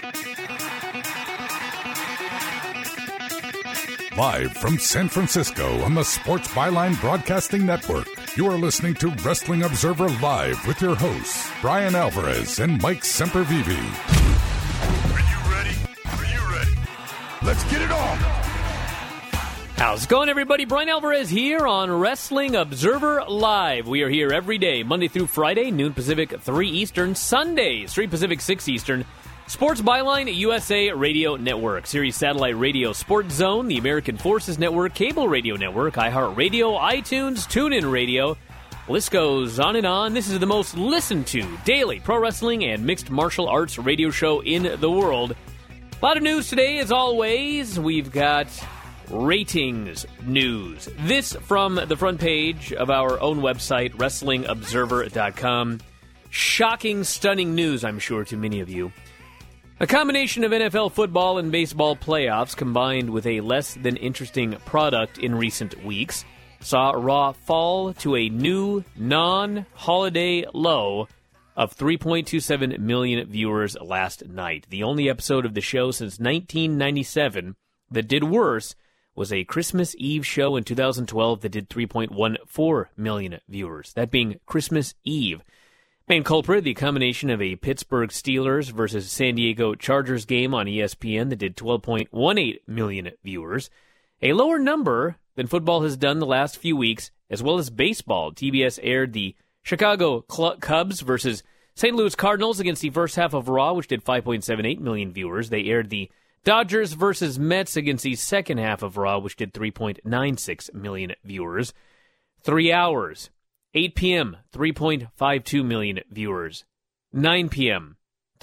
Live from San Francisco on the Sports Byline Broadcasting Network, you are listening to Wrestling Observer Live with your hosts, Brian Alvarez and Mike Sempervive. Are you ready? Are you ready? Let's get it on! How's it going, everybody? Brian Alvarez here on Wrestling Observer Live. We are here every day, Monday through Friday, noon Pacific, 3 Eastern, Sundays, 3 Pacific, 6 Eastern. Sports Byline USA Radio Network, Sirius Satellite Radio Sports Zone, the American Forces Network, Cable Radio Network, iHeartRadio, iTunes, TuneIn Radio. List goes on and on. This is the most listened to daily pro wrestling and mixed martial arts radio show in the world. A lot of news today, as always. We've got ratings news. This from the front page of our own website, WrestlingObserver.com. Shocking, stunning news, I'm sure, to many of you. A combination of NFL football and baseball playoffs combined with a less than interesting product in recent weeks saw Raw fall to a new non-holiday low of 3.27 million viewers last night. The only episode of the show since 1997 that did worse was a Christmas Eve show in 2012 that did 3.14 million viewers, that being Christmas Eve. Main culprit, the combination of a Pittsburgh Steelers versus San Diego Chargers game on ESPN that did 12.18 million viewers, a lower number than football has done the last few weeks, as well as baseball. TBS aired the Chicago Cubs versus St. Louis Cardinals against the first half of Raw, which did 5.78 million viewers. They aired the Dodgers versus Mets against the second half of Raw, which did 3.96 million viewers. 3 hours. 8 p.m., 3.52 million viewers. 9 p.m.,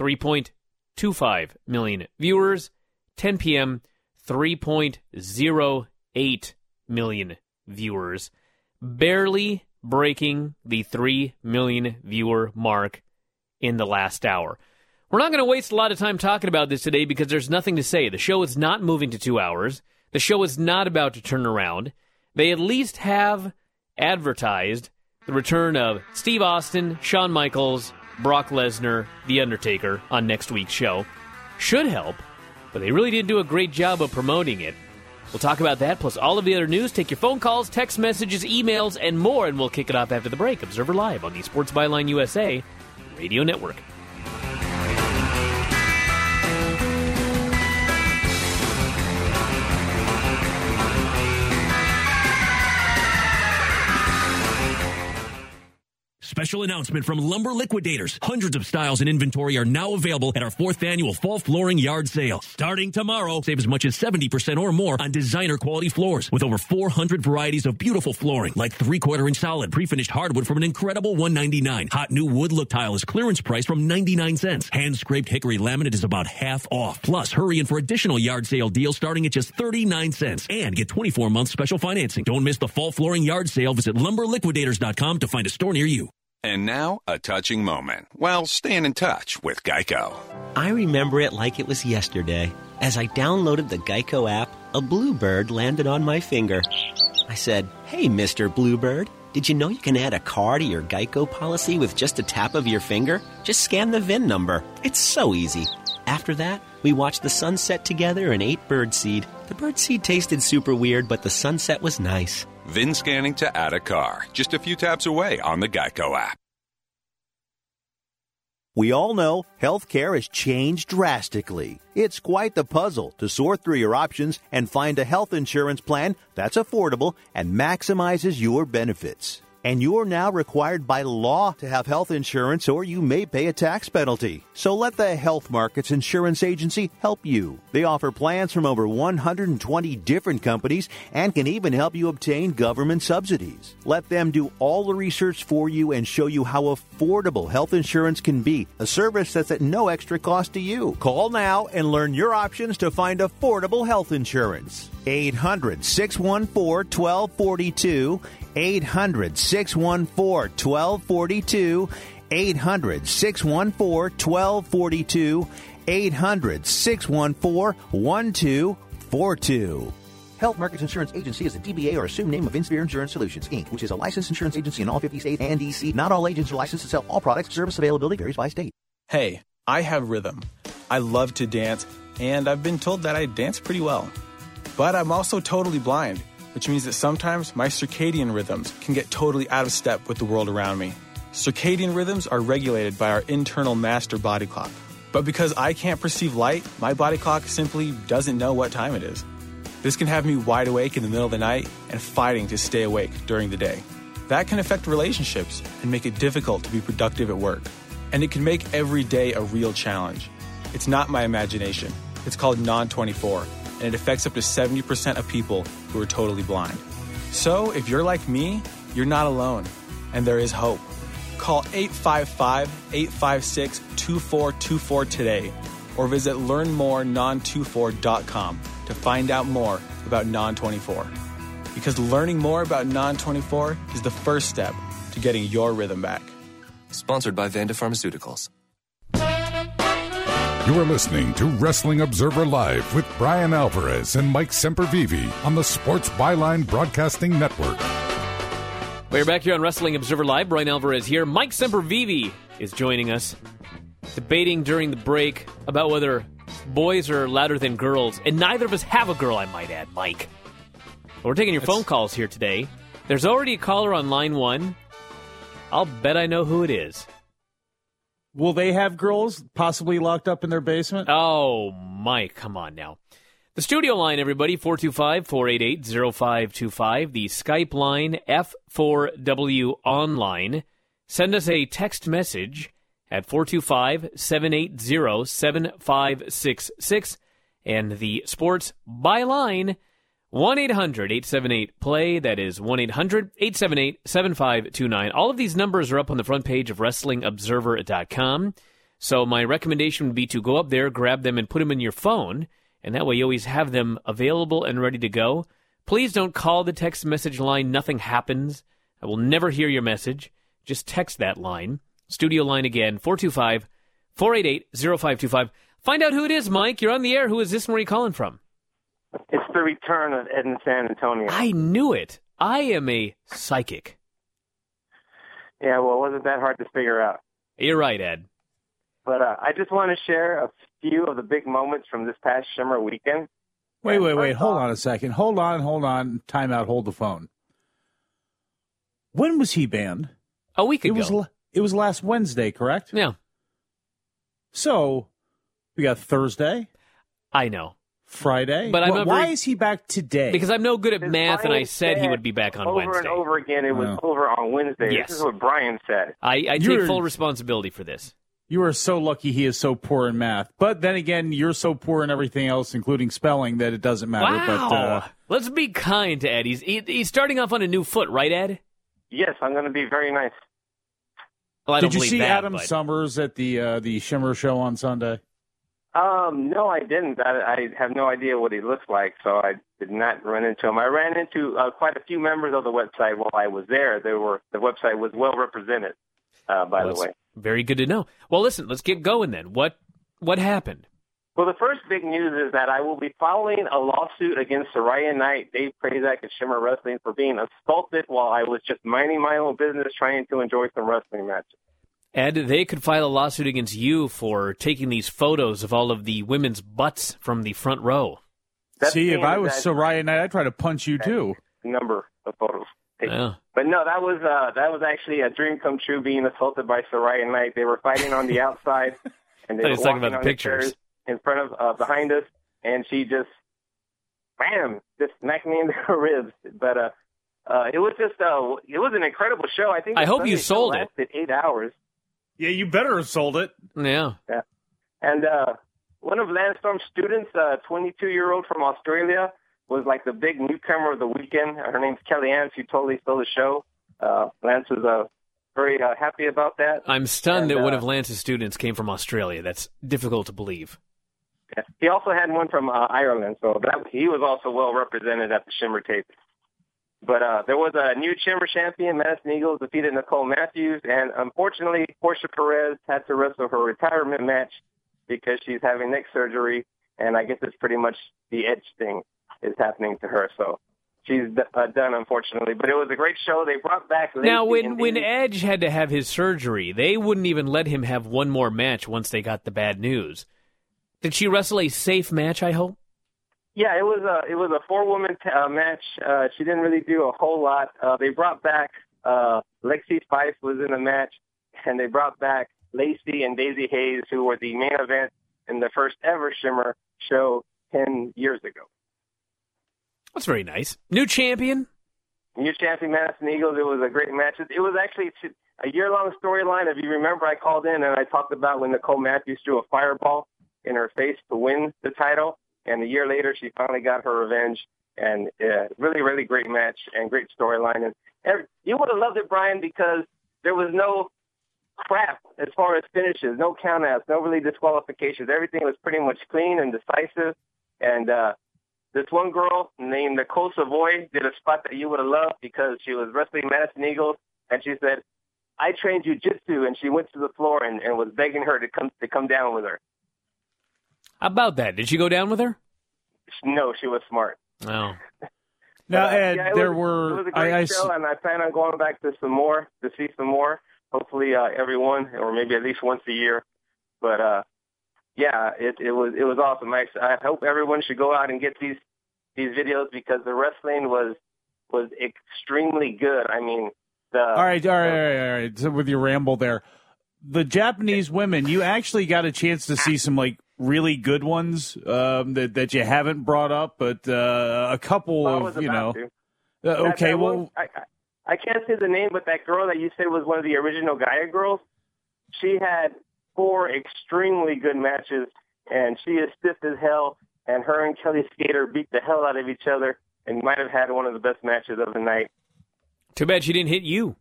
3.25 million viewers. 10 p.m., 3.08 million viewers. Barely breaking the 3 million viewer mark in the last hour. We're not going to waste a lot of time talking about this today because there's nothing to say. The show is not moving to 2 hours. The show is not about to turn around. They at least have advertised the return of Steve Austin, Shawn Michaels, Brock Lesnar, The Undertaker on next week's show. Should help, but they really didn't do a great job of promoting it. We'll talk about that, plus all of the other news. Take your phone calls, text messages, emails, and more, and we'll kick it off after the break. Observer Live on the Sports Byline USA Radio Network. Special announcement from Lumber Liquidators. Hundreds of styles and inventory are now available at our 4th annual Fall Flooring Yard Sale. Starting tomorrow, save as much as 70% or more on designer quality floors with over 400 varieties of beautiful flooring like 3/4-inch solid pre-finished hardwood from an incredible $199. Hot new wood look tile is clearance price from 99 cents. Hand-scraped hickory laminate is about half off. Plus, hurry in for additional yard sale deals starting at just 39 cents and get 24-month special financing. Don't miss the Fall Flooring Yard Sale. Visit lumberliquidators.com to find a store near you. And now, a touching moment. Well, staying in touch with Geico. I remember it like it was yesterday. As I downloaded the Geico app, a bluebird landed on my finger. I said, "Hey, Mr. Bluebird, did you know you can add a car to your Geico policy with just a tap of your finger? Just scan the VIN number. It's so easy." After that, we watched the sunset together and ate birdseed. The birdseed tasted super weird, but the sunset was nice. VIN scanning to add a car. Just a few taps away on the Geico app. We all know healthcare has changed drastically. It's quite the puzzle to sort through your options and find a health insurance plan that's affordable and maximizes your benefits. And you're now required by law to have health insurance or you may pay a tax penalty. So let the Health Markets Insurance Agency help you. They offer plans from over 120 different companies and can even help you obtain government subsidies. Let them do all the research for you and show you how affordable health insurance can be, a service that's at no extra cost to you. Call now and learn your options to find affordable health insurance. 800-614-1242. 800-614-1242. 800-614-1242. 800-614-1242. Health Markets Insurance Agency is a DBA or assumed name of Insphere Insurance Solutions, Inc., which is a licensed insurance agency in all 50 states and D.C. Not all agents are licensed to sell all products. Service availability varies by state. Hey, I have Rhythm. I love to dance, and I've been told that I dance pretty well. But I'm also totally blind, which means that sometimes my circadian rhythms can get totally out of step with the world around me. Circadian rhythms are regulated by our internal master body clock. But because I can't perceive light, my body clock simply doesn't know what time it is. This can have me wide awake in the middle of the night and fighting to stay awake during the day. That can affect relationships and make it difficult to be productive at work. And it can make every day a real challenge. It's not my imagination. It's called Non-24, and it affects up to 70% of people who are totally blind. So if you're like me, you're not alone, and there is hope. Call 855-856-2424 today, or visit learnmorenon24.com to find out more about Non-24. Because learning more about Non-24 is the first step to getting your rhythm back. Sponsored by Vanda Pharmaceuticals. You are listening to Wrestling Observer Live with Brian Alvarez and Mike Sempervive on the Sports Byline Broadcasting Network. We're back here on Wrestling Observer Live. Brian Alvarez here. Mike Sempervive is joining us, debating during the break about whether boys are louder than girls. And neither of us have a girl, I might add, Mike. We're taking your phone calls here today. There's already a caller on line 1. I'll bet I know who it is. Will they have girls possibly locked up in their basement? Oh, Mike, come on now. The studio line, everybody, 425-488-0525. The Skype line, F4W Online. Send us a text message at 425-780-7566. And the Sports Byline, 1-800-878-PLAY. That is 1-800-878-7529. All of these numbers are up on the front page of WrestlingObserver.com. So my recommendation would be to go up there, grab them, and put them in your phone. And that way you always have them available and ready to go. Please don't call the text message line. Nothing happens. I will never hear your message. Just text that line. Studio line again, 425-488-0525. Find out who it is, Mike. You're on the air. Who is this and where are you calling from? It's the return of Ed in San Antonio. I knew it. I am a psychic. Yeah, well, it wasn't that hard to figure out. You're right, Ed. But I just want to share a few of the big moments from this past Shimmer weekend. Wait. Hold on a second. Hold on. Time out. Hold the phone. When was he banned? A week ago. It was last Wednesday, correct? Yeah. So, we got Thursday. I know. Friday. But why is he back today? Because I'm no good at math, and I said he would be back on Wednesday. Over and over again, it was over on Wednesday. Yes. This is what Brian said. I take full responsibility for this. You are so lucky he is so poor in math. But then again, you're so poor in everything else, including spelling, that it doesn't matter. Wow. But, let's be kind to Ed. He's starting off on a new foot, right, Ed? Yes, I'm going to be very nice. Well, Did you see Adam Summers at the Shimmer show on Sunday? No, I didn't. I have no idea what he looks like, so I did not run into him. I ran into quite a few members of the website while I was there. The website was well represented, by the way. Very good to know. Well, listen, let's get going then. What happened? Well, the first big news is that I will be filing a lawsuit against Saraya Knight, Dave Prazak, and Shimmer Wrestling for being assaulted while I was just minding my own business trying to enjoy some wrestling matches. Ed, they could file a lawsuit against you for taking these photos of all of the women's butts from the front row. See, if I was Saraya Knight, I'd try to punch you too. Number of photos taken. Yeah. But no, that was actually a dream come true, being assaulted by Saraya Knight. They were fighting on the outside, and they were walking on the chairs in front of behind us, and she just smacked me in the ribs. But it was just it was an incredible show. I hope you sold it. Lasted 8 hours. Yeah, you better have sold it. Yeah. And one of Lance Storm's students, a 22-year-old from Australia, was like the big newcomer of the weekend. Her name's Kellyanne. She totally stole the show. Lance was very happy about that. I'm stunned that one of Lance's students came from Australia. That's difficult to believe. Yeah. He also had one from Ireland, so he was also well represented at the Shimmer tape. But there was a new Shimmer champion. Madison Eagles defeated Nicole Matthews, and unfortunately, Portia Perez had to wrestle her retirement match because she's having neck surgery, and I guess it's pretty much the Edge thing is happening to her. So she's done, unfortunately. But it was a great show. They brought back Lacey. Now, when Edge had to have his surgery, they wouldn't even let him have one more match once they got the bad news. Did she wrestle a safe match, I hope? Yeah, it was a 4-woman match. She didn't really do a whole lot. They brought back Lexi Spice was in the match, and they brought back Lacey and Daisy Hayes, who were the main event in the first ever Shimmer show 10 years ago. That's very nice. New champion? New champion, Madison Eagles. It was a great match. It was actually a year-long storyline. If you remember, I called in and I talked about when Nicole Matthews threw a fireball in her face to win the title. And a year later, she finally got her revenge. And really, really great match and great storyline. And you would have loved it, Brian, because there was no crap as far as finishes, no countouts, no really disqualifications. Everything was pretty much clean and decisive. And this one girl named Nicole Savoy did a spot that you would have loved because she was wrestling Madison Eagles, and she said, "I trained jiu-jitsu," and she went to the floor and was begging her to come down with her. How about that? Did she go down with her? No, she was smart. Oh. Now, Ed, it was a great show, and I plan on going back to see some more. Hopefully, everyone, or maybe at least once a year. But yeah, it was awesome. I hope everyone should go out and get these videos because the wrestling was extremely good. I mean, all right. So with your ramble there, the Japanese women, you actually got a chance to see some like really good ones that you haven't brought up, but a couple of okay, well. I can't say the name, but that girl that you said was one of the original Gaia girls, she had 4 extremely good matches, and she is stiff as hell, and her and Kelly Skater beat the hell out of each other and might have had one of the best matches of the night. Too bad she didn't hit you.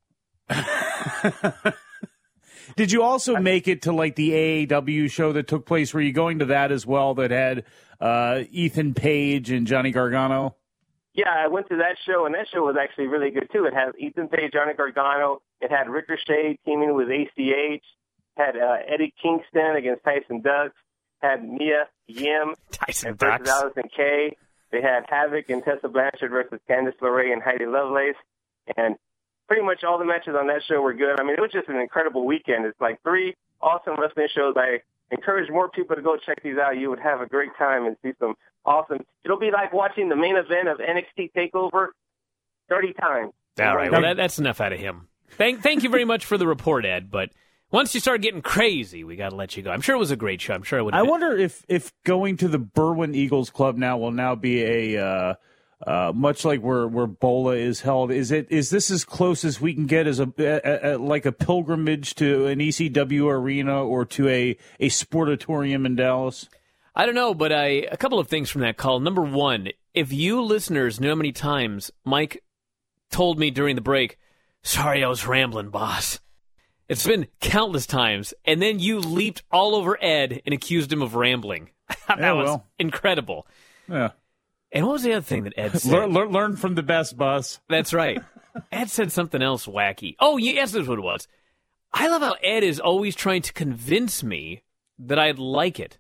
Did you also make it to like the AAW show that took place? Were you going to that as well that had Ethan Page and Johnny Gargano? Yeah, I went to that show, and that show was actually really good, too. It had Ethan Page, Johnny Gargano. It had Ricochet teaming with ACH. Had Eddie Kingston against Tyson Dux. Had Mia Yim versus Allison Kay. They had Havoc and Tessa Blanchard versus Candice LeRae and Heidi Lovelace. And pretty much all the matches on that show were good. I mean, it was just an incredible weekend. It's like 3 awesome wrestling shows. I encourage more people to go check these out. You would have a great time and see some awesome. It'll be like watching the main event of NXT TakeOver 30 times. All right. Well, that's enough out of him. Thank you very much for the report, Ed. But once you start getting crazy, we got to let you go. I'm sure it was a great show. I'm sure it would. I wonder if going to the Berwyn Eagles Club now will now be a much like where BOLA is held. Is this as close as we can get as like a pilgrimage to an ECW arena or to a sportatorium in Dallas? I don't know, but a couple of things from that call. Number one, if you listeners knew how many times Mike told me during the break, "Sorry, I was rambling, boss." It's been countless times, and then you leaped all over Ed and accused him of rambling. That was incredible. Yeah. And what was the other thing that Ed said? Learn from the best, boss. That's right. Ed said something else wacky. Oh, yes, that's what it was. I love how Ed is always trying to convince me that I'd like it.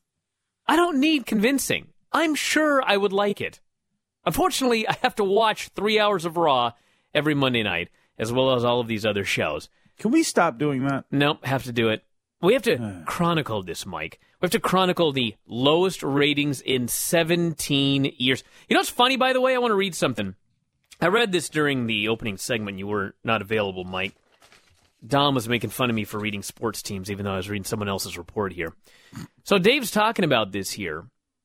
I don't need convincing. I'm sure I would like it. Unfortunately, I have to watch 3 hours of Raw every Monday night, as well as all of these other shows. Can we stop doing that? Nope, have to do it. We have to chronicle this, Mike. We have to chronicle the lowest ratings in 17 years. You know what's funny, by the way? I want to read something. I read this during the opening segment. You were not available, Mike. Dom was making fun of me for reading sports teams, even though I was reading someone else's report here. So Dave's talking about this here.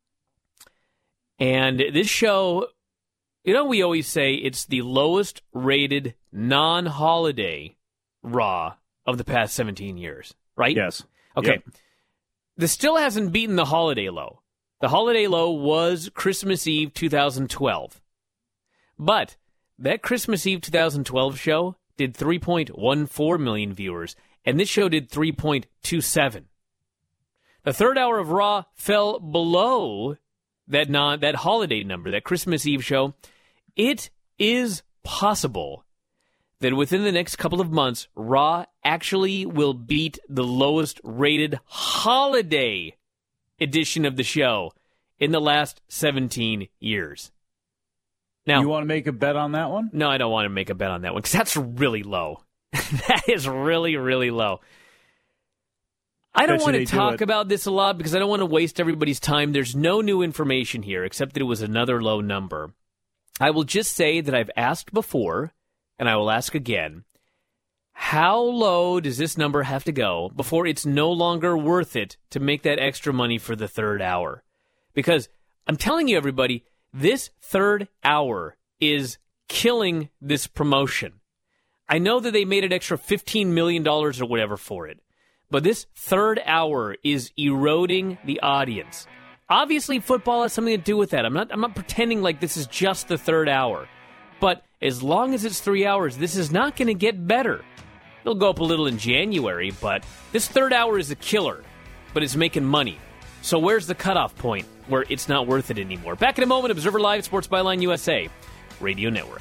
And this show, we always say it's the lowest rated non-holiday Raw of the past 17 years, right? Yes. Okay. Yep. This still hasn't beaten the holiday low. The holiday low was Christmas Eve 2012. But that Christmas Eve 2012 show did 3.14 million viewers, and this show did 3.27. The third hour of Raw fell below that holiday number, that Christmas Eve show. It is possible that within the next couple of months, Raw actually will beat the lowest rated holiday edition of the show in the last 17 years. Now, you want to make a bet on that one? No, I don't want to make a bet on that one because that's really low. That is really, really low. I don't want to talk about this a lot because I don't want to waste everybody's time. There's no new information here except that it was another low number. I will just say that I've asked before, and I will ask again, how low does this number have to go before it's no longer worth it to make that extra money for the third hour? Because I'm telling you, everybody, this third hour is killing this promotion. I know that they made an extra $15 million or whatever for it, but this third hour is eroding the audience. Obviously, football has something to do with that. I'm not pretending like this is just the third hour. But as long as it's 3 hours, this is not going to get better. It'll go up a little in January, but this third hour is a killer, but it's making money. So where's the cutoff point where it's not worth it anymore? Back in a moment, Observer Live, Sports Byline USA, Radio Network.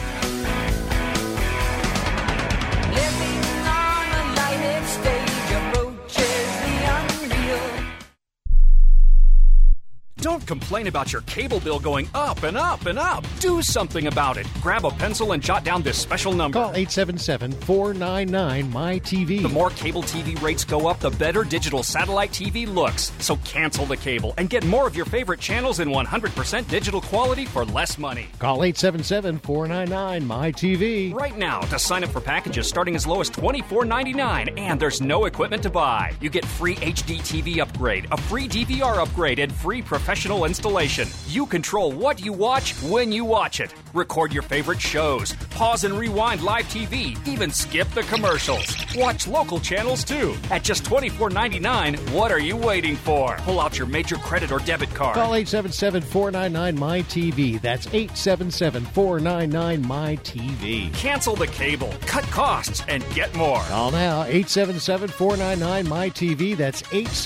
Don't complain about your cable bill going up and up and up. Do something about it. Grab a pencil and jot down this special number. Call 877-499-MY-TV. The more cable TV rates go up, the better digital satellite TV looks. So cancel the cable and get more of your favorite channels in 100% digital quality for less money. Call 877-499-MY-TV. Right now to sign up for packages starting as low as $24.99, and there's no equipment to buy. You get free HD TV upgrade, a free DVR upgrade, and free professional installation. You control what you watch when you watch it. Record your favorite shows. Pause and rewind live TV. Even skip the commercials. Watch local channels too. At just $24.99, what are you waiting for? Pull out your major credit or debit card. Call 877-499-MY-TV. That's 877-499-MY-TV. Cancel the cable. Cut costs and get more. Call now. 877-499-MY-TV. That's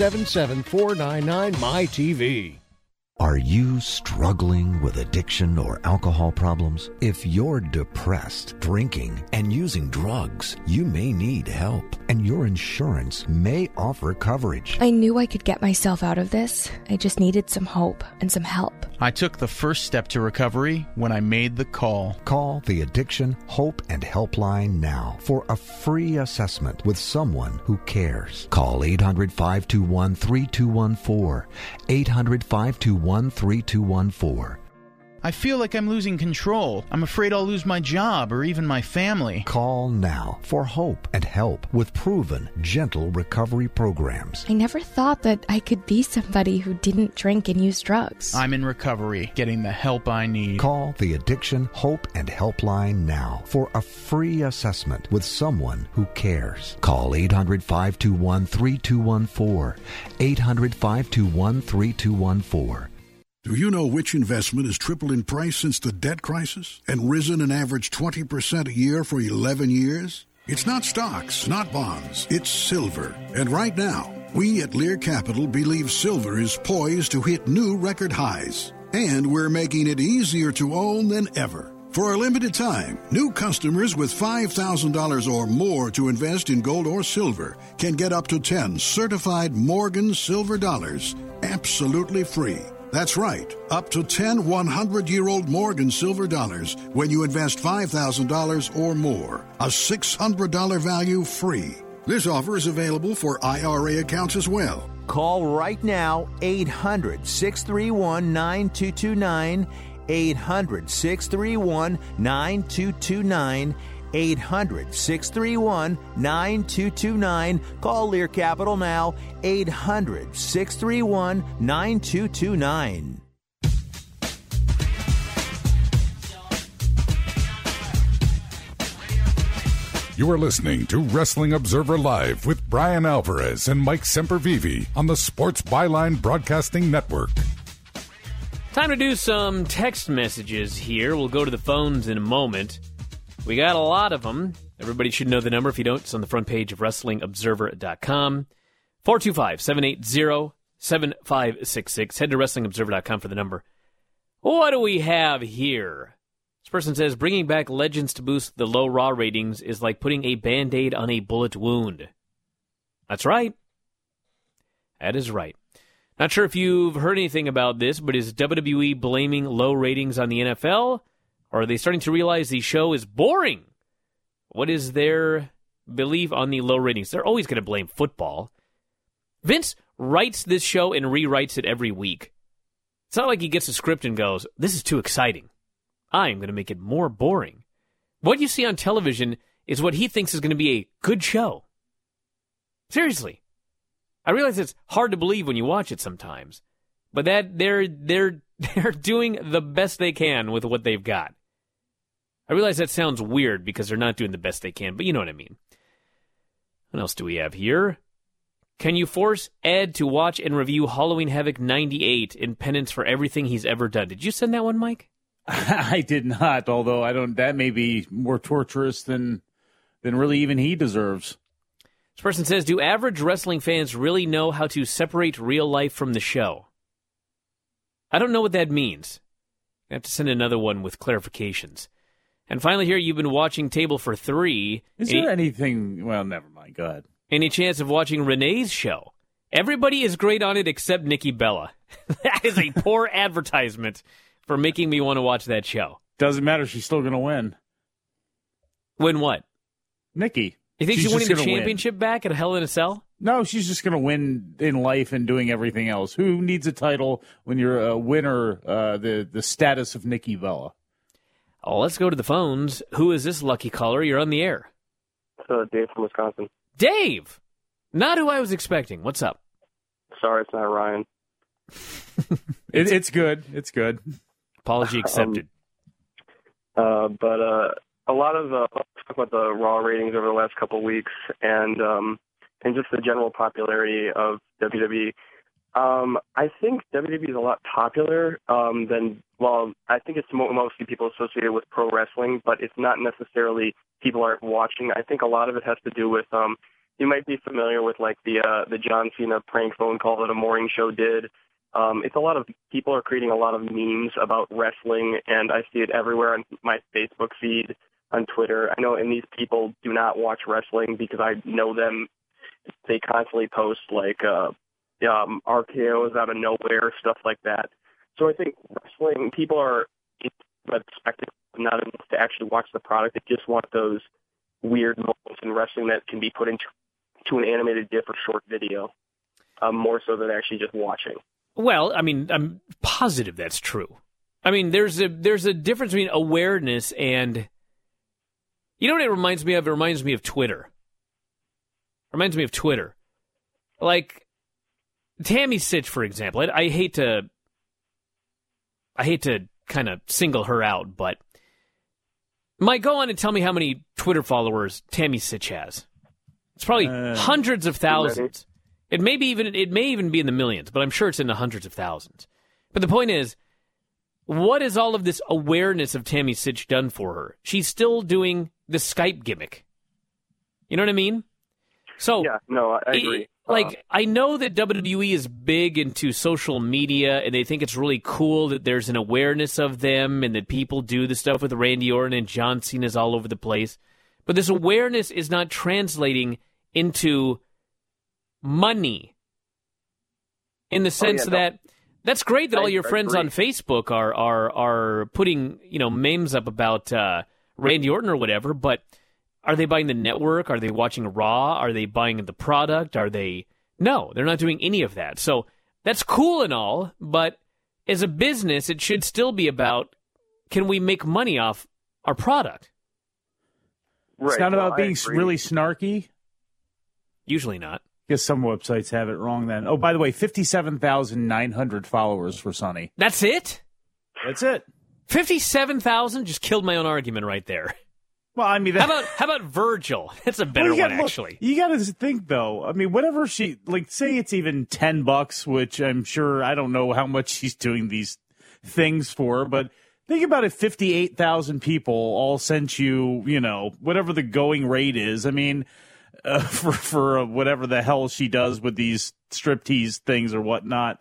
877-499-MY-TV. Are you struggling with addiction or alcohol problems? If you're depressed, drinking, and using drugs, you may need help, and your insurance may offer coverage. I knew I could get myself out of this. I just needed some hope and some help. I took the first step to recovery when I made the call. Call the Addiction Hope and Helpline now for a free assessment with someone who cares. Call 800-521-3214. 800-521-3214. I feel like I'm losing control. I'm afraid I'll lose my job or even my family. Call now for hope and help with proven, gentle recovery programs. I never thought that I could be somebody who didn't drink and use drugs. I'm in recovery, getting the help I need. Call the Addiction Hope and Helpline now for a free assessment with someone who cares. Call 800-521-3214. 800-521-3214. Do you know which investment has tripled in price since the debt crisis and risen an average 20% a year for 11 years? It's not stocks, not bonds, it's silver. And right now, we at Lear Capital believe silver is poised to hit new record highs. And we're making it easier to own than ever. For a limited time, new customers with $5,000 or more to invest in gold or silver can get up to 10 certified Morgan silver dollars absolutely free. That's right, up to 10 100-year-old Morgan silver dollars when you invest $5,000 or more. A $600 value free. This offer is available for IRA accounts as well. Call right now, 800-631-9229, 800-631-9229, 800-631-9229. Call Lear Capital now, 800-631-9229. You are listening to Wrestling Observer Live with Brian Alvarez and Mike Sempervive on the Sports Byline Broadcasting Network. Time to do some text messages here. We'll go to the phones in a moment. We got a lot of them. Everybody should know the number. If you don't, it's on the front page of WrestlingObserver.com. 425-780-7566. Head to WrestlingObserver.com for the number. What do we have here? This person says, bringing back Legends to boost the low Raw ratings is like putting a Band-Aid on a bullet wound. That's right. That is right. Not sure if you've heard anything about this, but is WWE blaming low ratings on the NFL? Or are they starting to realize the show is boring? What is their belief on the low ratings? They're always going to blame football. Vince writes this show and rewrites it every week. It's not like he gets a script and goes, this is too exciting. I'm going to make it more boring. What you see on television is what he thinks is going to be a good show. Seriously. I realize it's hard to believe when you watch it sometimes, but that they're doing the best they can with what they've got. I realize that sounds weird because they're not doing the best they can, but you know what I mean. What else do we have here? Can you force Ed to watch and review Halloween Havoc 98 in penance for everything he's ever done? Did you send that one, Mike? I did not, although that may be more torturous than really even he deserves. This person says, do average wrestling fans really know how to separate real life from the show? I don't know what that means. I have to send another one with clarifications. And finally here, you've been watching Table for Three. Is there anything... Well, never mind. Go ahead. Any chance of watching Renee's show? Everybody is great on it except Nikki Bella. That is a poor advertisement for making me want to watch that show. Doesn't matter. She's still going to win. Win what? Nikki. You think she's winning the championship back at Hell in a Cell? No, she's just going to win in life and doing everything else. Who needs a title when you're a winner, the status of Nikki Bella? Oh, let's go to the phones. Who is this lucky caller? You're on the air. Dave from Wisconsin. Dave! Not who I was expecting. What's up? Sorry, it's not Ryan. It's good. It's good. Apology accepted. But a lot of talk about the Raw ratings over the last couple of weeks and just the general popularity of WWE. I think WWE is a lot popular than, well, I think it's mostly people associated with pro wrestling, but it's not necessarily people aren't watching. I think a lot of it has to do with, you might be familiar with like the John Cena prank phone call that a morning show did. It's a lot of people are creating a lot of memes about wrestling, and I see it everywhere on my Facebook feed, on Twitter. I know, and these people do not watch wrestling because I know them. They constantly post like RKOs out of nowhere, stuff like that. So I think wrestling people are expected not to actually watch the product. They just want those weird moments in wrestling that can be put into an animated GIF or short video, more so than actually just watching. Well, I mean, I'm positive that's true. I mean, there's a difference between awareness and, you know what it reminds me of? It reminds me of Twitter. It reminds me of Twitter. Like, Tammy Sitch, for example. I hate to kind of single her out, but Mike, go on and tell me how many Twitter followers Tammy Sitch has. It's probably hundreds of thousands. It may even be in the millions, but I'm sure it's in the hundreds of thousands. But the point is, what has all of this awareness of Tammy Sitch done for her? She's still doing the Skype gimmick. You know what I mean? So yeah, no, I agree. I know that WWE is big into social media, and they think it's really cool that there's an awareness of them and that people do the stuff with Randy Orton and John Cena's all over the place. But this awareness is not translating into money in the sense that that's great that all your friends on Facebook are putting, memes up about Randy Orton or whatever, but are they buying the network? Are they watching Raw? Are they buying the product? No, they're not doing any of that. So that's cool and all, but as a business, it should still be about, can we make money off our product? Right. It's not about being really snarky. Usually not. I guess some websites have it wrong then. Oh, by the way, 57,900 followers for Sonny. That's it? That's it. 57,000? Just killed my own argument right there. Well, I mean... How about Virgil? That's a better one, actually. You got to think, though. I mean, whatever she... Like, say it's even $10, which I'm sure... I don't know how much she's doing these things for, but think about it, 58,000 people all sent you, whatever the going rate is. I mean... for whatever the hell she does with these striptease things or whatnot.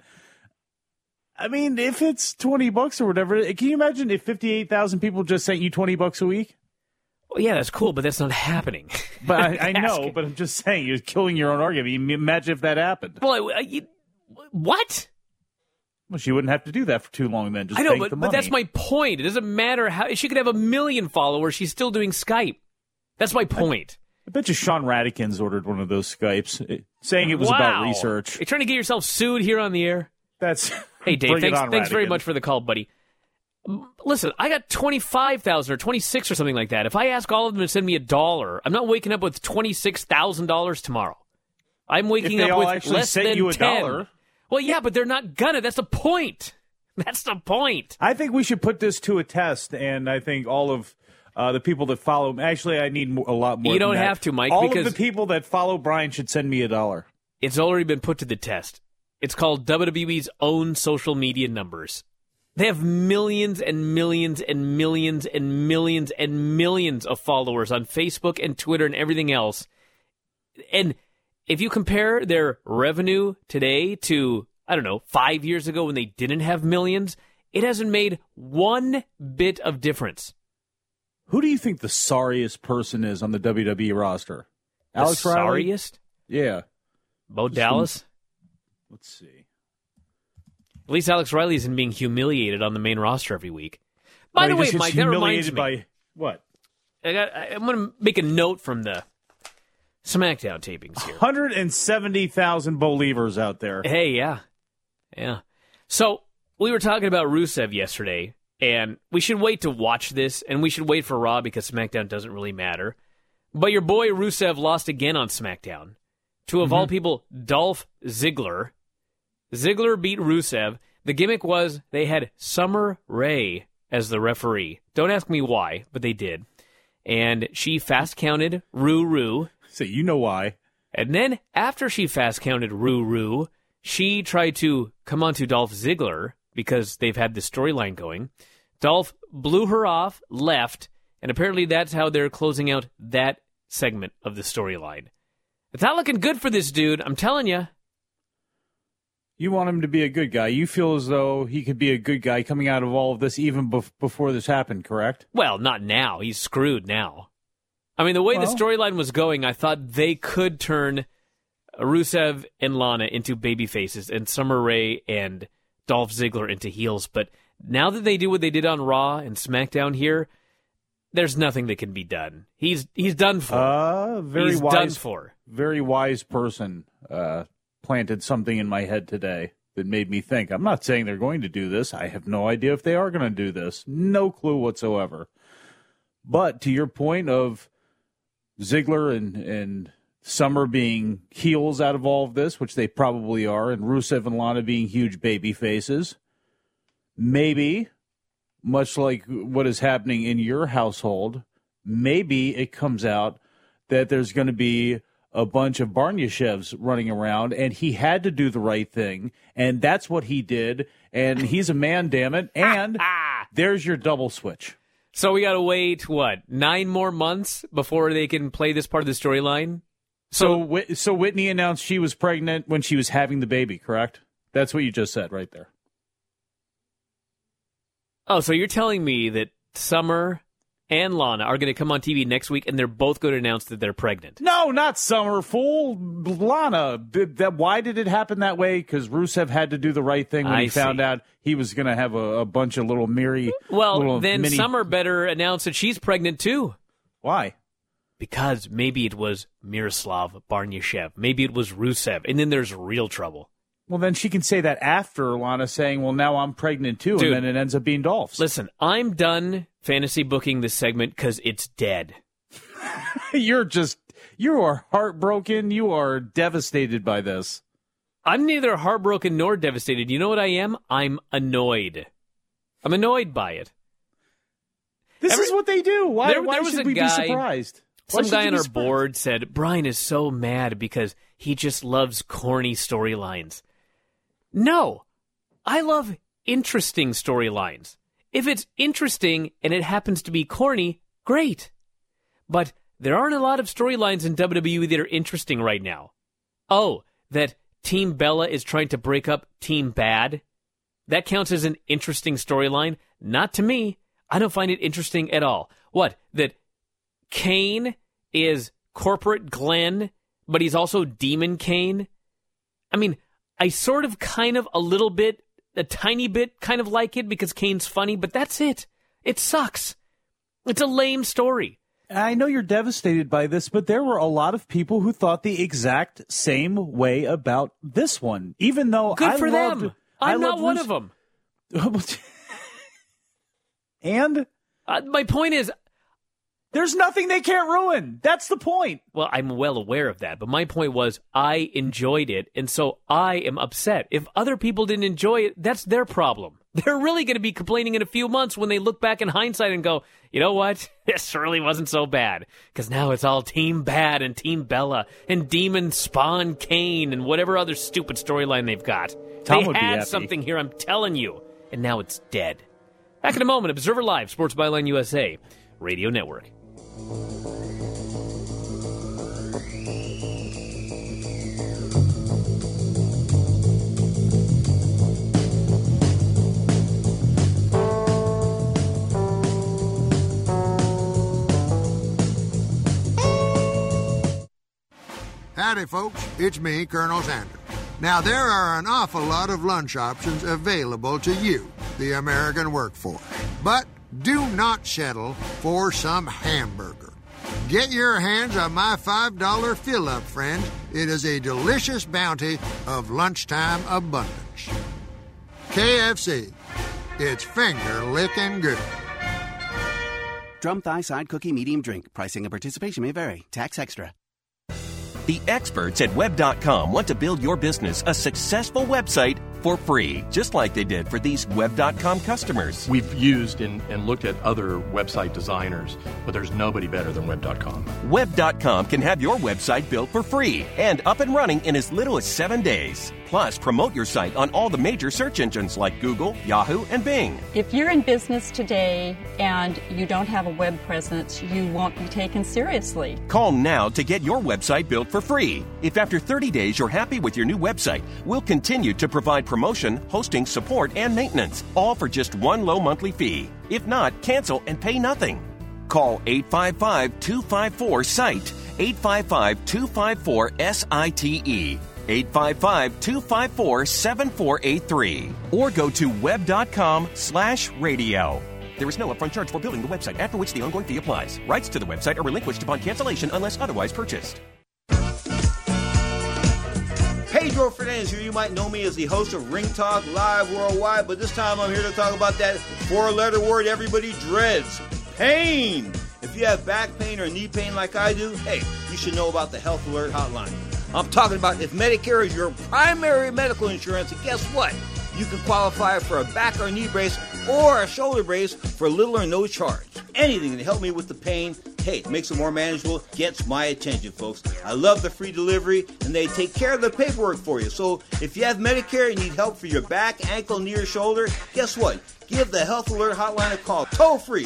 I mean, if it's $20 or whatever, can you imagine if 58,000 people just sent you $20 a week? Well, yeah, that's cool, but that's not happening. But I know, but I'm just saying, you're killing your own argument. Imagine if that happened. Well, what? Well, she wouldn't have to do that for too long then. Just I know, but that's my point. It doesn't matter how she could have 1 million followers. She's still doing Skype. That's my point. I bet you Sean Radikins ordered one of those Skypes, saying it was about research. You're trying to get yourself sued here on the air? Hey, Dave, thanks very much for the call, buddy. Listen, I got 25,000 or 26 or something like that. If I ask all of them to send me $1, I'm not waking up with $26,000 tomorrow. I'm waking up with less than you $10. Well, yeah, but they're not gonna. That's the point. That's the point. I think we should put this to a test, and I think all of the people that follow. Actually, I need a lot more. You don't than that. have to, Mike. All because of the people that follow Brian should send me $1. It's already been put to the test. It's called WWE's own social media numbers. They have millions and millions and millions and millions and millions of followers on Facebook and Twitter and everything else. And if you compare their revenue today to, 5 years ago when they didn't have millions, it hasn't made one bit of difference. Who do you think the sorriest person is on the WWE roster? Alex Riley? Sorriest? Yeah. Bo Dallas? Let's see. At least Alex Riley isn't being humiliated on the main roster every week. By the way, Mike, that reminds me. By what? I'm going to make a note from the SmackDown tapings here. 170,000 believers out there. Hey, yeah. So we were talking about Rusev yesterday, and we should wait to watch this, and we should wait for Raw because SmackDown doesn't really matter. But your boy Rusev lost again on SmackDown to, of all people, Dolph Ziggler. Ziggler beat Rusev. The gimmick was they had Summer Rae as the referee. Don't ask me why, but they did. And she fast-counted Ruru. So you know why. And then after she fast-counted Ruru, she tried to come on to Dolph Ziggler because they've had this storyline going. Dolph blew her off, left, and apparently that's how they're closing out that segment of the storyline. It's not looking good for this dude, I'm telling you. You want him to be a good guy. You feel as though he could be a good guy coming out of all of this even before this happened, correct? Well, not now. He's screwed now. I mean, the way the storyline was going, I thought they could turn Rusev and Lana into baby faces and Summer Rae and Dolph Ziggler into heels. But now that they do what they did on Raw and SmackDown here, there's nothing that can be done. He's done for. He's done for. Very wise person planted something in my head today that made me think. I'm not saying they're going to do this. I have no idea if they are going to do this. No clue whatsoever. But to your point of Ziggler and Summer being heels out of all of this, which they probably are, and Rusev and Lana being huge baby faces, maybe, much like what is happening in your household, maybe it comes out that there's going to be a bunch of Barnyashevs running around, and he had to do the right thing, and that's what he did, and he's a man, damn it, and there's your double switch. So we got to wait, 9 more months before they can play this part of the storyline? So Whitney announced she was pregnant when she was having the baby, correct? That's what you just said right there. Oh, so you're telling me that Summer and Lana are going to come on TV next week, and they're both going to announce that they're pregnant? No, not Summer, fool. Lana. Why did it happen that way? Because Rusev had to do the right thing when he found out he was going to have a bunch of little Miri. Well, then Summer better announce that she's pregnant too. Why? Because maybe it was Miroslav Barnyashev. Maybe it was Rusev, and then there's real trouble. Well, then she can say that after Lana saying, well, now I'm pregnant too, Dude, and then it ends up being Dolph's. Listen, I'm done fantasy booking this segment because it's dead. You are heartbroken. You are devastated by this. I'm neither heartbroken nor devastated. You know what I am? I'm annoyed. I'm annoyed by it. This is what they do. Why should we be surprised? Some guy on our board said, Brian is so mad because he just loves corny storylines. No, I love interesting storylines. If it's interesting and it happens to be corny, great. But there aren't a lot of storylines in WWE that are interesting right now. Oh, that Team Bella is trying to break up Team Bad? That counts as an interesting storyline? Not to me. I don't find it interesting at all. What? That Kane is corporate Glenn, but he's also Demon Kane? I mean, I sort of, kind of, a little bit, a tiny bit kind of like it because Kane's funny, but that's it. It sucks. It's a lame story. I know you're devastated by this, but there were a lot of people who thought the exact same way about this one, even though Good for them. I'm not one of them. And? My point is, there's nothing they can't ruin. That's the point. Well, I'm well aware of that, but my point was I enjoyed it, and so I am upset. If other people didn't enjoy it, that's their problem. They're really going to be complaining in a few months when they look back in hindsight and go, you know what? This really wasn't so bad. Because now it's all Team Bad and Team Bella and Demon Spawn Kane and whatever other stupid storyline they've got. Tom they would be had happy. something here, I'm telling you. And now it's dead. Back in a moment, Observer Live, Sports Byline USA, Radio Network. Howdy, folks. It's me, Colonel Sanders. Now, there are an awful lot of lunch options available to you, the American workforce. But do not settle for some hamburger. Get your hands on my $5 fill-up, friends. It is a delicious bounty of lunchtime abundance. KFC. It's finger-licking good. Drum thigh side cookie medium drink. Pricing and participation may vary. Tax extra. The experts at Web.com want to build your business a successful website for free, just like they did for these Web.com customers. We've used and looked at other website designers, but there's nobody better than Web.com. Web.com can have your website built for free and up and running in as little as 7 days. Plus, promote your site on all the major search engines like Google, Yahoo, and Bing. If you're in business today and you don't have a web presence, you won't be taken seriously. Call now to get your website built for free. If after 30 days you're happy with your new website, we'll continue to provide promotion, hosting, support, and maintenance, all for just one low monthly fee. If not, cancel and pay nothing. Call 855-254-SITE, 855-254-SITE. 855-254-7483 or go to web.com/radio. There is no upfront charge for building the website, after which the ongoing fee applies. Rights to the website are relinquished upon cancellation unless otherwise purchased. Pedro Fernandez here. You might know me as the host of Ring Talk Live Worldwide, but this time I'm here to talk about that four-letter word everybody dreads, pain. If you have back pain or knee pain like I do, hey, you should know about the Health Alert Hotline. I'm talking about if Medicare is your primary medical insurance, and guess what? You can qualify for a back or knee brace or a shoulder brace for little or no charge. Anything to help me with the pain, hey, makes it more manageable, gets my attention, folks. I love the free delivery, and they take care of the paperwork for you. So if you have Medicare and need help for your back, ankle, knee, or shoulder, guess what? Give the Health Alert Hotline a call, toll-free,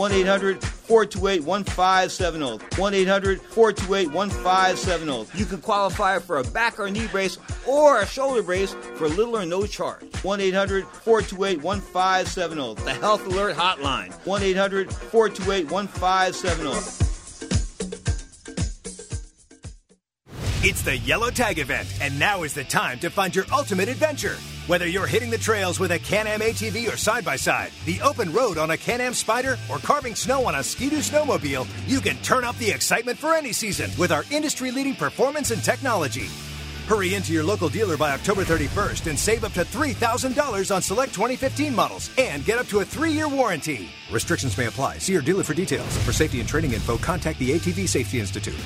1-800-428-1570, 1-800-428-1570. You can qualify for a back or knee brace or a shoulder brace for little or no charge. 1-800-428-1570, the Health Alert Hotline, 1-800-428-1570. It's the Yellow Tag event, and now is the time to find your ultimate adventure. Whether you're hitting the trails with a Can-Am ATV or side-by-side, the open road on a Can-Am Spyder, or carving snow on a Ski-Doo snowmobile, you can turn up the excitement for any season with our industry-leading performance and technology. Hurry into your local dealer by October 31st and save up to $3,000 on select 2015 models and get up to a 3-year warranty. Restrictions may apply. See your dealer for details. For safety and training info, contact the ATV Safety Institute.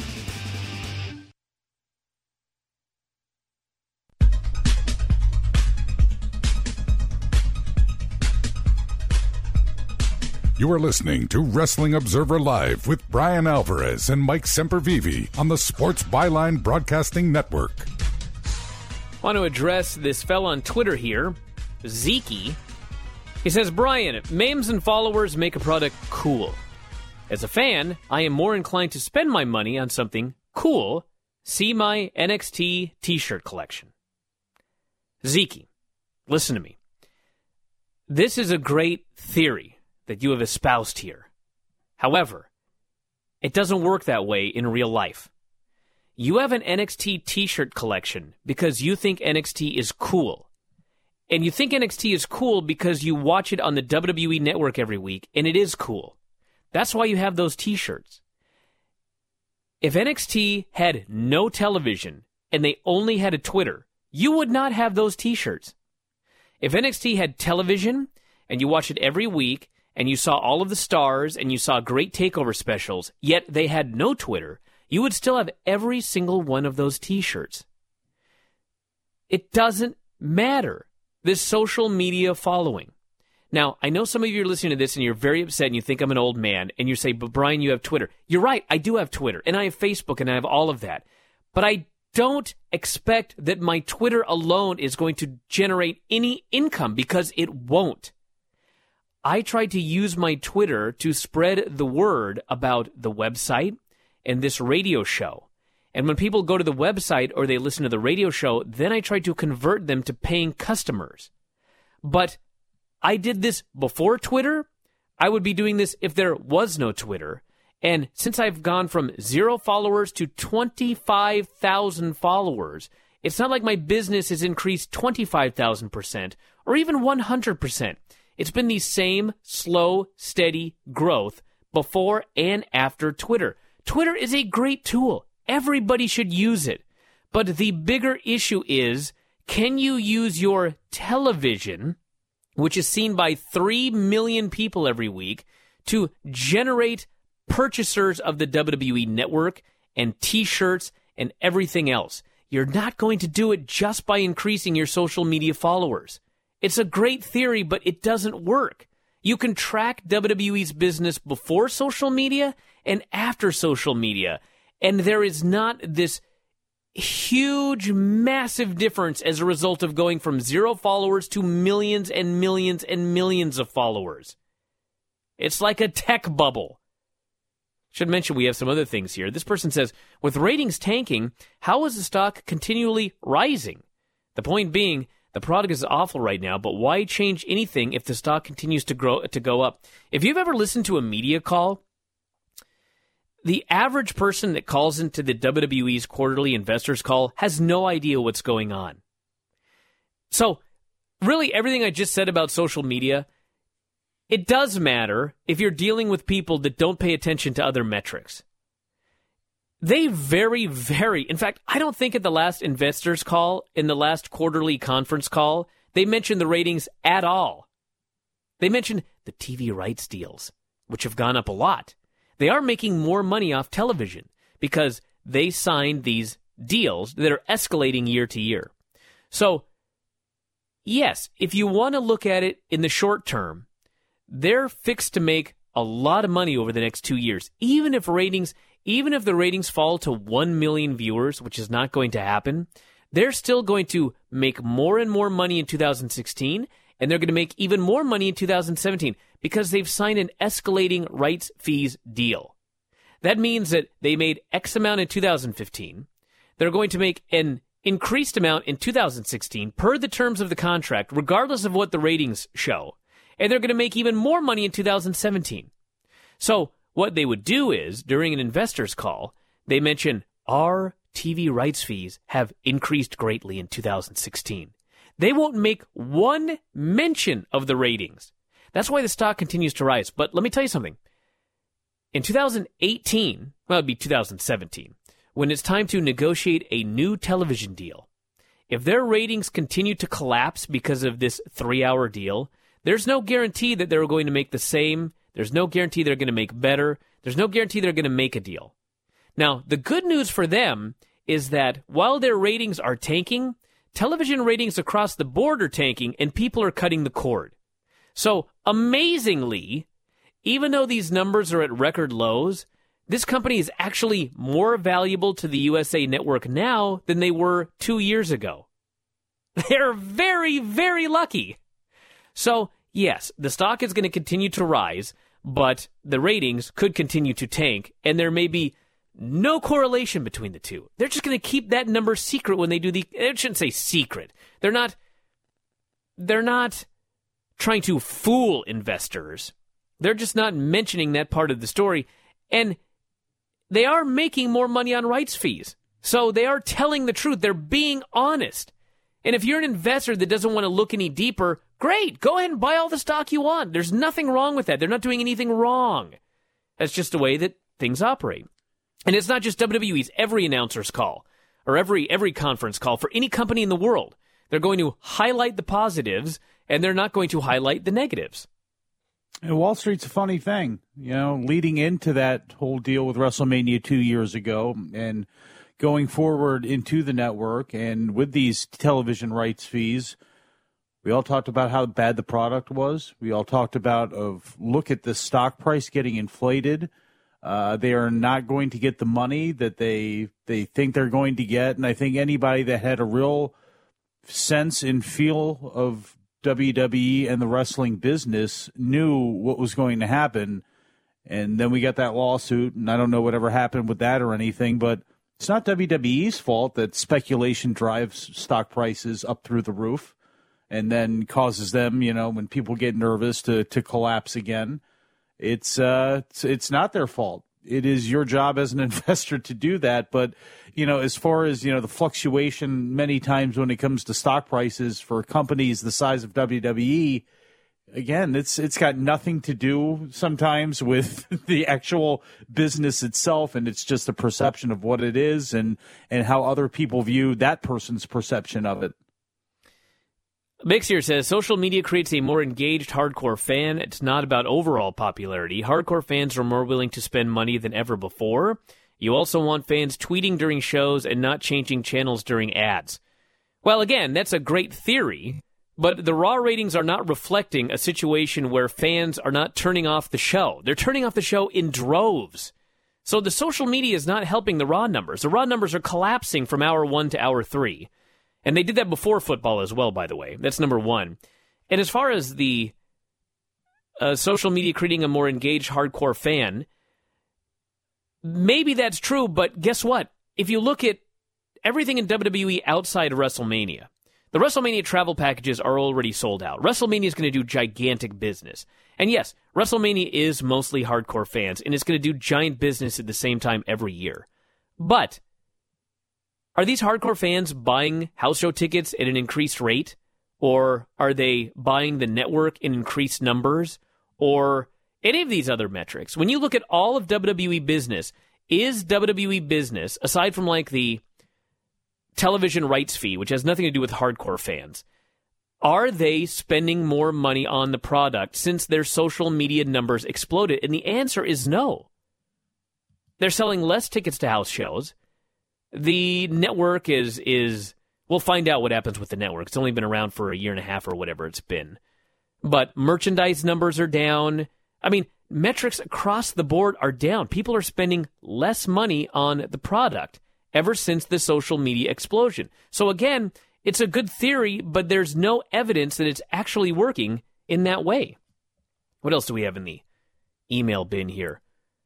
You are listening to Wrestling Observer Live with Brian Alvarez and Mike Sempervive on the Sports Byline Broadcasting Network. I want to address this fella on Twitter here, Zeke. He says, Brian, memes and followers make a product cool. As a fan, I am more inclined to spend my money on something cool. See my NXT t-shirt collection. Zeke, listen to me. This is a great theory that you have espoused here. However, it doesn't work that way in real life. You have an NXT t-shirt collection because you think NXT is cool. And you think NXT is cool because you watch it on the WWE Network every week, and it is cool. That's why you have those t-shirts. If NXT had no television and they only had a Twitter, you would not have those t-shirts. If NXT had television and you watch it every week and you saw all of the stars and you saw great takeover specials, yet they had no Twitter, you would still have every single one of those t-shirts. It doesn't matter. This social media following. Now, I know some of you are listening to this and you're very upset and you think I'm an old man and you say, but Brian, you have Twitter. You're right, I do have Twitter and I have Facebook and I have all of that. But I don't expect that my Twitter alone is going to generate any income because it won't. I tried to use my Twitter to spread the word about the website and this radio show. And when people go to the website or they listen to the radio show, then I try to convert them to paying customers. But I did this before Twitter. I would be doing this if there was no Twitter. And since I've gone from 0 followers to 25,000 followers, it's not like my business has increased 25,000% or even 100%. It's been the same slow, steady growth before and after Twitter. Twitter is a great tool. Everybody should use it. But the bigger issue is, can you use your television, which is seen by 3 million people every week, to generate purchasers of the WWE Network and T-shirts and everything else? You're not going to do it just by increasing your social media followers. It's a great theory, but it doesn't work. You can track WWE's business before social media and after social media, and there is not this huge, massive difference as a result of going from 0 followers to millions and millions and millions of followers. It's like a tech bubble. Should mention we have some other things here. This person says, with ratings tanking, how is the stock continually rising? The point being, the product is awful right now, but why change anything if the stock continues to go up? If you've ever listened to a media call, the average person that calls into the WWE's quarterly investors call has no idea what's going on. So, really, everything I just said about social media, it does matter if you're dealing with people that don't pay attention to other metrics. They very, in fact, I don't think at the last investors call, in the last quarterly conference call, they mentioned the ratings at all. They mentioned the TV rights deals, which have gone up a lot. They are making more money off television because they signed these deals that are escalating year to year. So, yes, if you want to look at it in the short term, they're fixed to make a lot of money over the next 2 years. Even if the ratings fall to 1 million viewers, which is not going to happen, they're still going to make more and more money in 2016, and they're going to make even more money in 2017 because they've signed an escalating rights fees deal. That means that they made X amount in 2015. They're going to make an increased amount in 2016 per the terms of the contract, regardless of what the ratings show. And they're going to make even more money in 2017. So what they would do is, during an investors call, they mention our TV rights fees have increased greatly in 2016. They won't make one mention of the ratings. That's why the stock continues to rise. But let me tell you something. In 2018, well, it'd be 2017, when it's time to negotiate a new television deal, if their ratings continue to collapse because of this 3-hour deal, there's no guarantee that they're going to make the same. There's no guarantee they're going to make better. There's no guarantee they're going to make a deal. Now, the good news for them is that while their ratings are tanking, television ratings across the board are tanking, and people are cutting the cord. So, amazingly, even though these numbers are at record lows, this company is actually more valuable to the USA Network now than they were 2 years ago. They're very, very lucky. So, yes, the stock is going to continue to rise, but the ratings could continue to tank, and there may be no correlation between the two. They're just going to keep that number secret when they do I shouldn't say secret. They're not trying to fool investors. They're just not mentioning that part of the story. And they are making more money on rights fees. So they are telling the truth. They're being honest. And if you're an investor that doesn't want to look any deeper, great. Go ahead and buy all the stock you want. There's nothing wrong with that. They're not doing anything wrong. That's just the way that things operate. And it's not just WWE's, every announcer's call or every conference call for any company in the world. They're going to highlight the positives, and they're not going to highlight the negatives. And Wall Street's a funny thing, leading into that whole deal with WrestleMania 2 years ago and going forward into the network and with these television rights fees. We all talked about how bad the product was. We all talked about look at the stock price getting inflated. They are not going to get the money that they think they're going to get. And I think anybody that had a real sense and feel of WWE and the wrestling business knew what was going to happen. And then we got that lawsuit, and I don't know whatever happened with that or anything, but it's not WWE's fault that speculation drives stock prices up through the roof and then causes them, when people get nervous to collapse again. It's not their fault. It is your job as an investor to do that. But, as far as, the fluctuation many times when it comes to stock prices for companies the size of WWE, again, it's got nothing to do sometimes with the actual business itself, and it's just a perception of what it is and how other people view that person's perception of it. Mix here says, social media creates a more engaged hardcore fan. It's not about overall popularity. Hardcore fans are more willing to spend money than ever before. You also want fans tweeting during shows and not changing channels during ads. Well, again, that's a great theory, but the Raw ratings are not reflecting a situation where fans are not turning off the show. They're turning off the show in droves. So the social media is not helping the Raw numbers. The Raw numbers are collapsing from hour 1 to hour 3. And they did that before football as well, by the way. That's number one. And as far as the social media creating a more engaged hardcore fan, maybe that's true, but guess what? If you look at everything in WWE outside of WrestleMania, the WrestleMania travel packages are already sold out. WrestleMania is going to do gigantic business. And yes, WrestleMania is mostly hardcore fans, and it's going to do giant business at the same time every year. But are these hardcore fans buying house show tickets at an increased rate? Or are they buying the network in increased numbers? Or any of these other metrics? When you look at all of WWE business, is WWE business, aside from like the television rights fee, which has nothing to do with hardcore fans, are they spending more money on the product since their social media numbers exploded? And the answer is no. They're selling less tickets to house shows. The network is we'll find out what happens with the network. It's only been around for a year and a half or whatever it's been. But merchandise numbers are down. I mean, metrics across the board are down. People are spending less money on the product ever since the social media explosion. So again, it's a good theory, but there's no evidence that it's actually working in that way. What else do we have in the email bin here?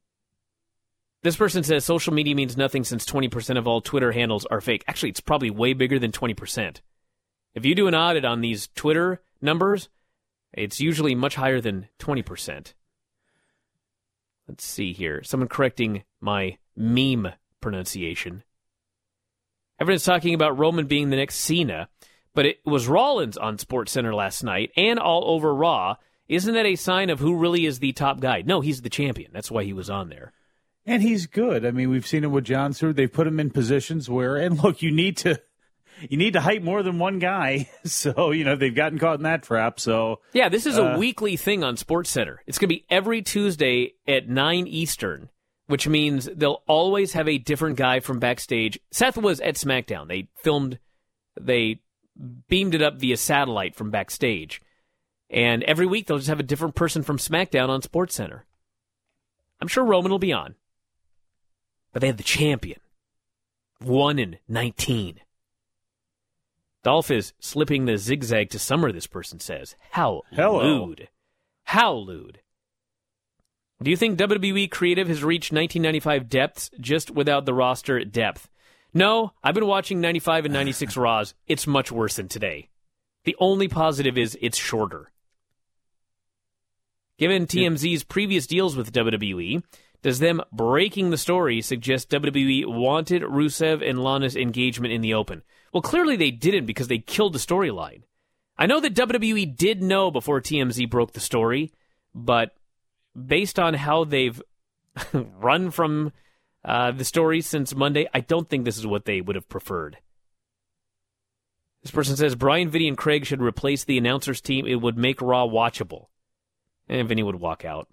This person says social media means nothing since 20% of all Twitter handles are fake. Actually, it's probably way bigger than 20%. If you do an audit on these Twitter numbers, it's usually much higher than 20%. Let's see here. Someone correcting my meme pronunciation. Everyone's talking about Roman being the next Cena, but it was Rollins on SportsCenter last night and all over Raw. Isn't that a sign of who really is the top guy? No, he's the champion. That's why he was on there. And he's good. I mean, we've seen him with Jon Stewart. They've put him in positions where, and look, you need to hype more than one guy. So, they've gotten caught in that trap. So yeah, this is a weekly thing on SportsCenter. It's going to be every Tuesday at 9 Eastern, which means they'll always have a different guy from backstage. Seth was at SmackDown. They beamed it up via satellite from backstage. And every week they'll just have a different person from SmackDown on SportsCenter. I'm sure Roman will be on. But they have the champion. 1-19. Dolph is slipping the zigzag to Summer, this person says. How lewd. How lewd. Do you think WWE Creative has reached 1995 depths just without the roster depth? No, I've been watching 95 and 96 Raws. It's much worse than today. The only positive is it's shorter. Given TMZ's previous deals with WWE, does them breaking the story suggest WWE wanted Rusev and Lana's engagement in the open? Well, clearly they didn't because they killed the storyline. I know that WWE did know before TMZ broke the story, but based on how they've run from the story since Monday. I don't think this is what they would have preferred. This person says, Brian, Vinny, and Craig should replace the announcers team. It would make Raw watchable. And Vinny would walk out.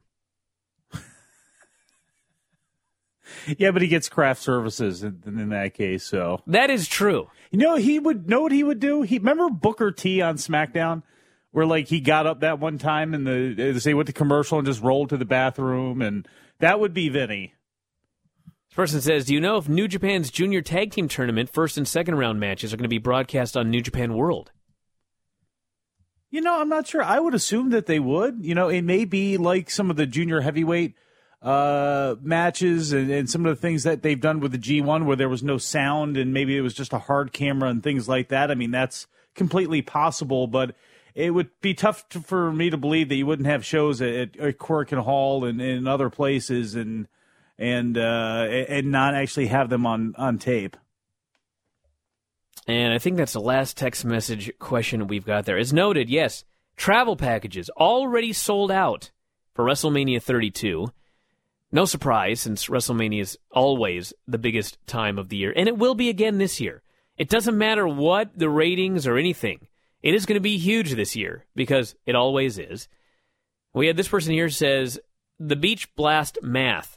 Yeah, but he gets craft services in that case, so. That is true. You know, he would know what he would do? Remember Booker T on SmackDown? Where, like, he got up that one time and he went to commercial and just rolled to the bathroom, and that would be Vinny. This person says, do you know if New Japan's junior tag team tournament first and second round matches are going to be broadcast on New Japan World? You know, I'm not sure. I would assume that they would. You know, it may be like some of the junior heavyweight matches and some of the things that they've done with the G1 where there was no sound and maybe it was just a hard camera and things like that. I mean, that's completely possible, but it would be tough for me to believe that you wouldn't have shows at Korakuen Hall and other places and not actually have them on tape. And I think that's the last text message question we've got there. As noted, yes, travel packages already sold out for WrestleMania 32. No surprise, since WrestleMania is always the biggest time of the year, and it will be again this year. It doesn't matter what the ratings or anything. It is going to be huge this year, because it always is. We had this person here says, the Beach Blast math,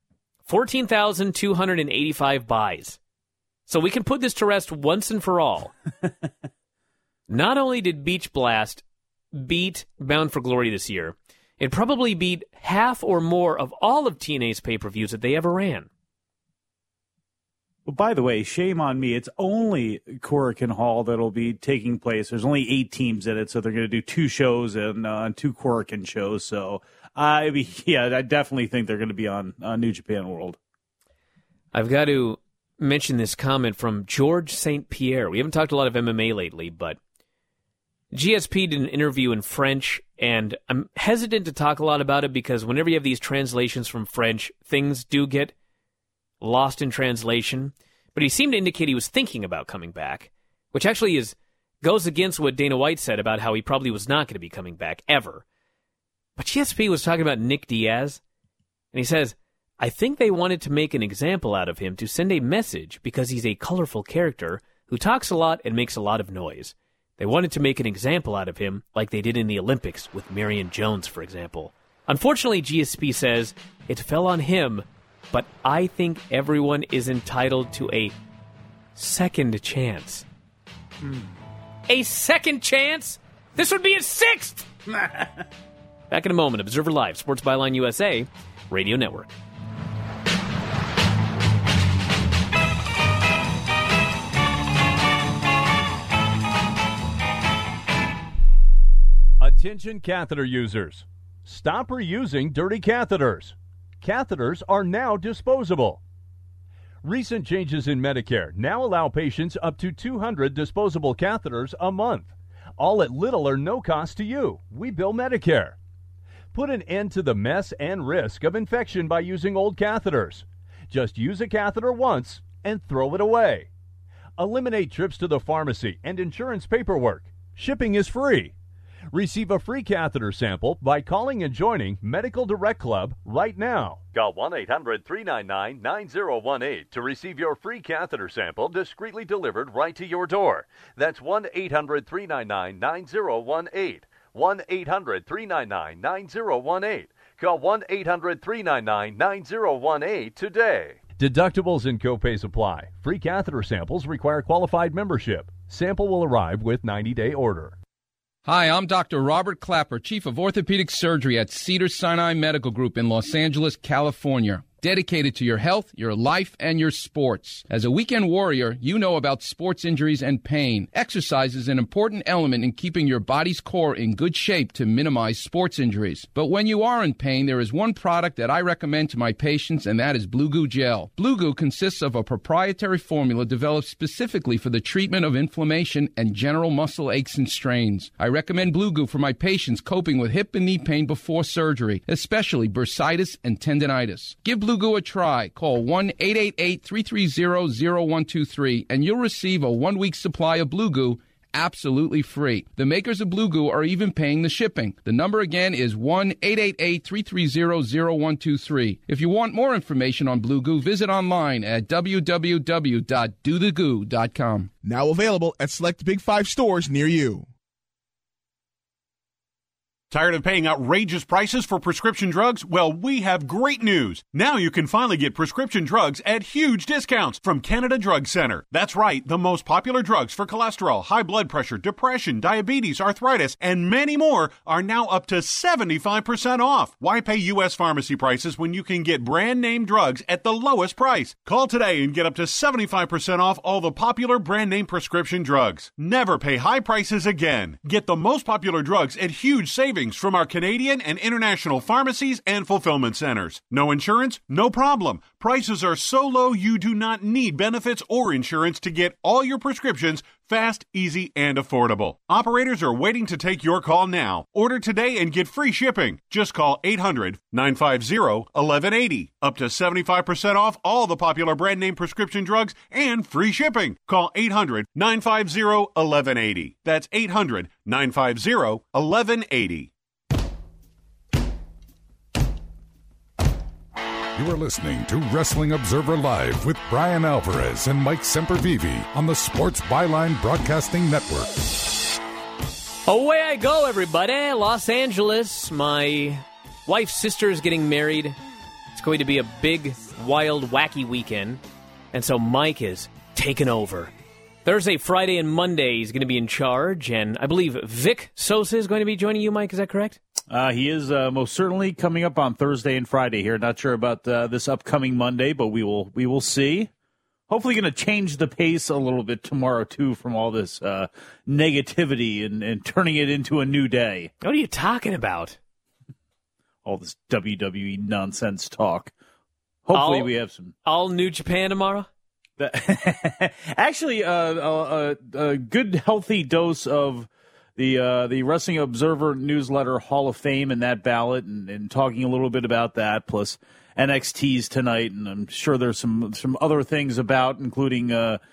14,285 buys. So we can put this to rest once and for all. Not only did Beach Blast beat Bound for Glory this year, it probably beat half or more of all of TNA's pay-per-views that they ever ran. Well, by the way, shame on me. It's only Korakuen Hall that'll be taking place. There's only 8 teams in it, so they're going to do 2 shows and 2 Korakuen shows. So, I definitely think they're going to be on New Japan World. I've got to mention this comment from George St. Pierre. We haven't talked a lot of MMA lately, but GSP did an interview in French, and I'm hesitant to talk a lot about it because whenever you have these translations from French, things do get lost in translation. But he seemed to indicate he was thinking about coming back, which actually goes against what Dana White said about how he probably was not going to be coming back ever. But GSP was talking about Nick Diaz, and he says, I think they wanted to make an example out of him to send a message because he's a colorful character who talks a lot and makes a lot of noise. They wanted to make an example out of him like they did in the Olympics with Marion Jones, for example. Unfortunately, GSP says it fell on him, but I think everyone is entitled to a second chance. A second chance? This would be a 6th! Back in a moment. Observer Live, Sports Byline USA, Radio Network. Attention catheter users. Stop reusing dirty catheters. Catheters are now disposable. Recent changes in Medicare now allow patients up to 200 disposable catheters a month, all at little or no cost to you. We bill Medicare. Put an end to the mess and risk of infection by using old catheters. Just use a catheter once and throw it away. Eliminate trips to the pharmacy and insurance paperwork. Shipping is free. Receive a free catheter sample by calling and joining Medical Direct Club right now. Call 1-800-399-9018 to receive your free catheter sample discreetly delivered right to your door. That's 1-800-399-9018. 1-800-399-9018. Call 1-800-399-9018 today. Deductibles and copays apply. Free catheter samples require qualified membership. Sample will arrive with 90-day order. Hi, I'm Dr. Robert Clapper, Chief of Orthopedic Surgery at Cedars-Sinai Medical Group in Los Angeles, California. Dedicated to your health, your life, and your sports. As a weekend warrior, you know about sports injuries and pain. Exercise is an important element in keeping your body's core in good shape to minimize sports injuries. But when you are in pain, there is one product that I recommend to my patients, and that is Blue Goo Gel. Blue Goo consists of a proprietary formula developed specifically for the treatment of inflammation and general muscle aches and strains. I recommend Blue Goo for my patients coping with hip and knee pain before surgery, especially bursitis and tendinitis. Give Blue Goo a try. Call 1-888-330-0123 and you'll receive a 1-week supply of Blue Goo absolutely free. The makers of Blue Goo are even paying the shipping. The number again is 1-888-330-0123. If you want more information on Blue Goo, visit online at www.dothegoo.com. Now available at select Big 5 stores near you. Tired of paying outrageous prices for prescription drugs? Well, we have great news. Now you can finally get prescription drugs at huge discounts from Canada Drug Center. That's right, the most popular drugs for cholesterol, high blood pressure, depression, diabetes, arthritis, and many more are now up to 75% off. Why pay U.S. pharmacy prices when you can get brand name drugs at the lowest price? Call today and get up to 75% off all the popular brand name prescription drugs. Never pay high prices again. Get the most popular drugs at huge savings from our Canadian and international pharmacies and fulfillment centers. No insurance? No problem. Prices are so low you do not need benefits or insurance to get all your prescriptions fast, easy, and affordable. Operators are waiting to take your call now. Order today and get free shipping. Just call 800-950-1180. Up to 75% off all the popular brand name prescription drugs and free shipping. Call 800-950-1180. That's 800-950-1180. You are listening to Wrestling Observer Live with Brian Alvarez and Mike Sempervive on the Sports Byline Broadcasting Network. Away I go, everybody. Los Angeles. My wife's sister is getting married. It's going to be a big, wild, wacky weekend. And so Mike is taking over. Thursday, Friday, and Monday he's going to be in charge. And I believe Vic Sosa is going to be joining you, Mike. Is that correct? He is most certainly coming up on Thursday and Friday here. Not sure about this upcoming Monday, but we will see. Hopefully going to change the pace a little bit tomorrow, too, from all this negativity and turning it into a new day. What are you talking about? All this WWE nonsense talk. Hopefully we have some... All New Japan tomorrow? Actually, a good, healthy dose of the Wrestling Observer newsletter Hall of Fame and that ballot, and talking a little bit about that, plus NXT's tonight, and I'm sure there's some other things about, including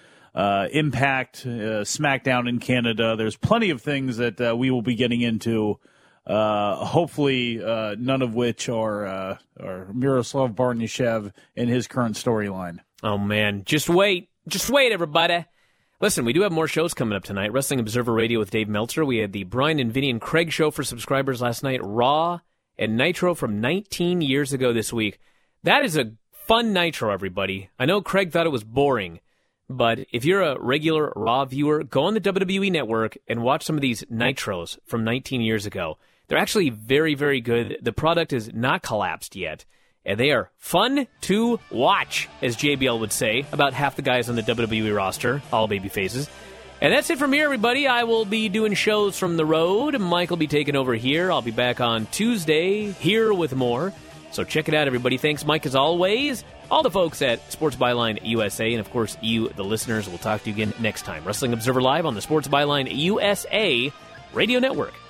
Impact, SmackDown in Canada. There's plenty of things that we will be getting into. Hopefully, none of which are Miroslav Barnashev in his current storyline. Oh man, just wait, everybody. Listen, we do have more shows coming up tonight. Wrestling Observer Radio with Dave Meltzer. We had the Brian and Vinny and Craig show for subscribers last night. Raw and Nitro from 19 years ago this week. That is a fun Nitro, everybody. I know Craig thought it was boring, but if you're a regular Raw viewer, go on the WWE Network and watch some of these Nitros from 19 years ago. They're actually very, very good. The product is not collapsed yet. And they are fun to watch, as JBL would say, about half the guys on the WWE roster, all baby faces. And that's it from here, everybody. I will be doing shows from the road. Mike will be taking over here. I'll be back on Tuesday, here with more. So check it out, everybody. Thanks, Mike, as always. All the folks at Sports Byline USA, and, of course, you, the listeners. We'll talk to you again next time. Wrestling Observer Live on the Sports Byline USA Radio Network.